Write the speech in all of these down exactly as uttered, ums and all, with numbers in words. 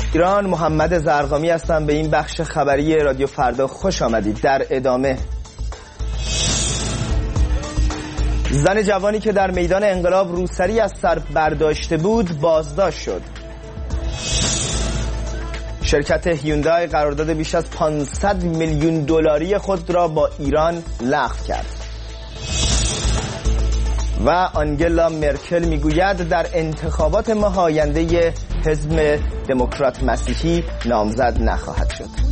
ایران، محمد زرقامی هستم. به این بخش خبری رادیو فردا خوش آمدید. در ادامه، زن جوانی که در میدان انقلاب روسری از سر برداشته بود بازداشت شد. شرکت هیوندای قرارداد بیش از پانصد میلیون دلاری خود را با ایران لغو کرد. و آنگلا مرکل میگوید در انتخابات ماه آینده حزب دموکرات مسیحی نامزد نخواهد شد.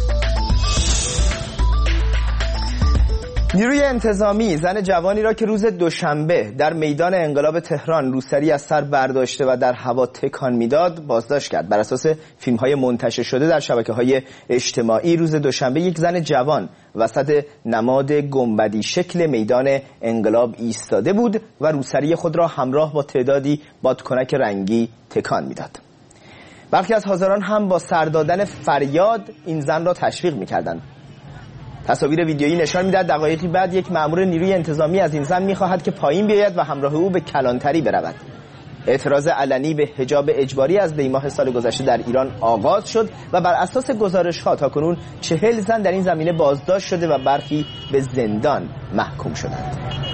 نیروی انتظامی زن جوانی را که روز دوشنبه در میدان انقلاب تهران روسری از سر برداشته و در هوا تکان میداد بازداشت کرد. بر اساس فیلم‌های منتشر شده در شبکه‌های اجتماعی، روز دوشنبه یک زن جوان وسط نماد گنبدی شکل میدان انقلاب ایستاده بود و روسری خود را همراه با تعدادی بادکنک رنگی تکان میداد. برخی از حاضران هم با سر دادن فریاد این زن را تشویق می‌کردند. تصاویر ویدیویی نشان می‌دهد دقایقی بعد یک مأمور نیروی انتظامی از این زن می‌خواهد که پایین بیاید و همراه او به کلانتری برود. اعتراض علنی به حجاب اجباری از دی ماه سال گذشته در ایران آغاز شد و بر اساس گزارش‌ها تاکنون چهل زن در این زمینه بازداشت شده و برخی به زندان محکوم شدند.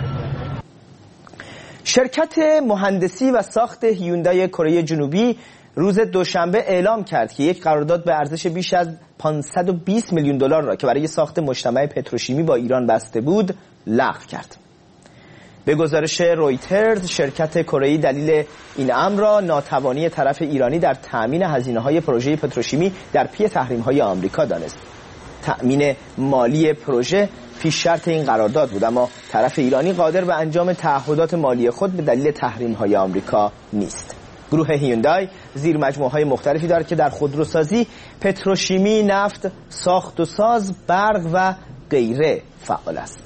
شرکت مهندسی و ساخت هیوندای کره جنوبی روز دوشنبه اعلام کرد که یک قرارداد به ارزش بیش از پانصد و بیست میلیون دلار را که برای ساخت مجتمع پتروشیمی با ایران بسته بود لغو کرد. به گزارش رویترز، شرکت کره‌ای دلیل این امر را ناتوانی طرف ایرانی در تأمین هزینه‌های پروژه پتروشیمی در پی تحریم‌های آمریکا دانست. تأمین مالی پروژه پیش شرط این قرارداد بود، اما طرف ایرانی قادر به انجام تعهدات مالی خود به دلیل تحریم‌های آمریکا نیست. گروه هیوندای زیر مجموعه‌های مختلفی دارد که در خودروسازی، پتروشیمی، نفت، ساخت و ساز، برق و غیره فعال است.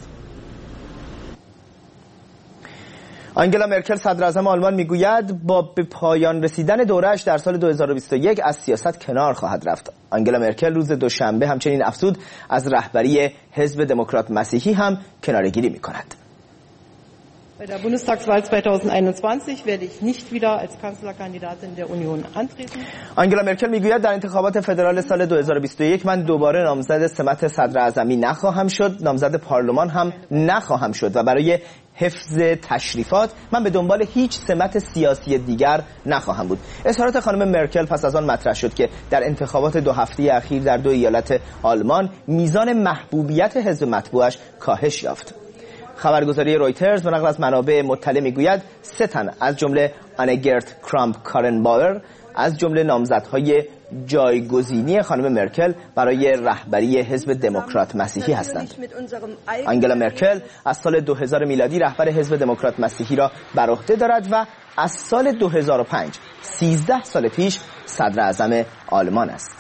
آنگلا مرکل صدراعظم آلمان میگوید با به پایان رسیدن دوره‌اش در سال دو هزار و بیست و یک از سیاست کنار خواهد رفت. آنگلا مرکل روز دوشنبه همچنین افزود از رهبری حزب دموکرات مسیحی هم کناره‌گیری می‌کند. Bei der Bundestagswahl zweitausendeinundzwanzig werde ich nicht wieder als Kanzlerkandidatin der Union antreten. آنگلا مرکل میگوید در انتخابات فدرال سال دو هزار و بیست و یک من دوباره نامزد سمت صدراعظمی نخواهم شد، نامزد پارلمان هم نخواهم شد و برای حفظ تشریفات من به دنبال هیچ سمت سیاسی دیگر نخواهم بود. اظهارات خانم مرکل پس از آن مطرح شد که در انتخابات دو هفته اخیر در دو ایالت آلمان میزان محبوبیت حزب مطبوعش کاهش یافت. خبرگزاری رویترز به نقل از منابع مطلع میگوید سه تن از جمله آنگرت کرامپ کارنباور از جمله نامزدهای جایگزینی خانم مرکل برای رهبری حزب دموکرات مسیحی هستند. آنگلا مرکل از سال دو هزار میلادی رهبر حزب دموکرات مسیحی را بر عهده دارد و از سال دو هزار و پنج، سیزده سال پیش صدر اعظم آلمان است.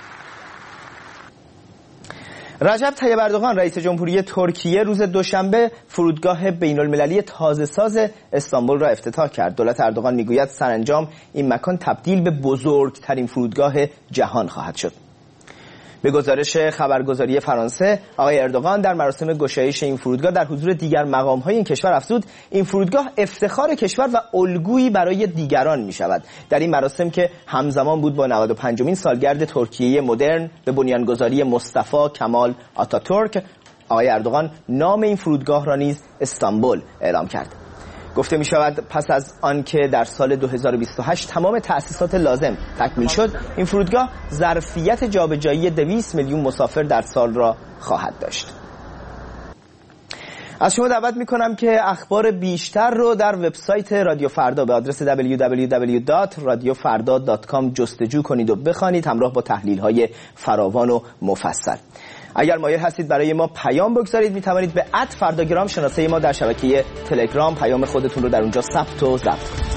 رجب طیب اردوغان رئیس جمهوری ترکیه روز دوشنبه فرودگاه بین المللی تازه ساز استانبول را افتتاح کرد. دولت اردوغان میگوید سرانجام این مکان تبدیل به بزرگترین فرودگاه جهان خواهد شد. به گزارش خبرگزاری فرانسه، آقای اردوغان در مراسم گشایش این فرودگاه در حضور دیگر مقام‌های این کشور افزود این فرودگاه افتخار کشور و الگویی برای دیگران می‌شود. در این مراسم که همزمان بود با نود و پنجمین سالگرد ترکیه مدرن به بنیانگذاری مصطفی کمال آتاتورک، آقای اردوغان نام این فرودگاه را نیز استانبول اعلام کرد. گفته می شود پس از آنکه در سال دو هزار و بیست و هشت تمام تأسیسات لازم تکمیل شد، این فرودگاه ظرفیت جابجایی دویست میلیون مسافر در سال را خواهد داشت. از شما دعوت می کنم که اخبار بیشتر رو در وبسایت رادیو فردا به آدرس دبلیو دبلیو دبلیو دات رادیو فردا دات کام جستجو کنید و بخوانید، همراه با تحلیل‌های فراوان و مفصل. اگر مایل هستید برای ما پیام بگذارید، می توانید به ات فرداگرام شناسه ما در شبکه تلگرام پیام خودتون رو در اونجا ثبت و ضبط کنید.